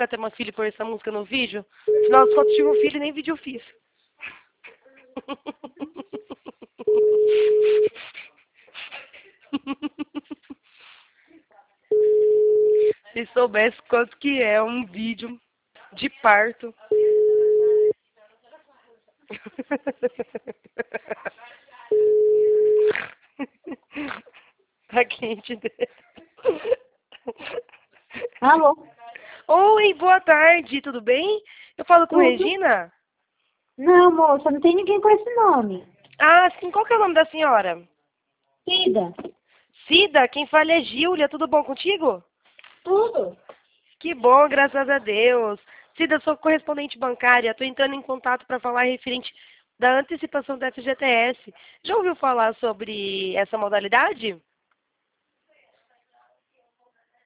quer ter uma filha e pôr essa música no vídeo? Afinal das contas, tive um filho e nem vídeo eu fiz. Se soubesse quanto que é um vídeo de parto. Tá quente dele. Alô? Oi, boa tarde, tudo bem? Eu falo com Tudo? Regina? Não, moça, não tem ninguém com esse nome. Ah, sim, qual que é o nome da senhora? Cida? Cida, quem fala é Gíulia, tudo bom contigo? Tudo? Que bom, graças a Deus. Cida, sou correspondente bancária, estou entrando em contato para falar referente da antecipação da FGTS. Já ouviu falar sobre essa modalidade?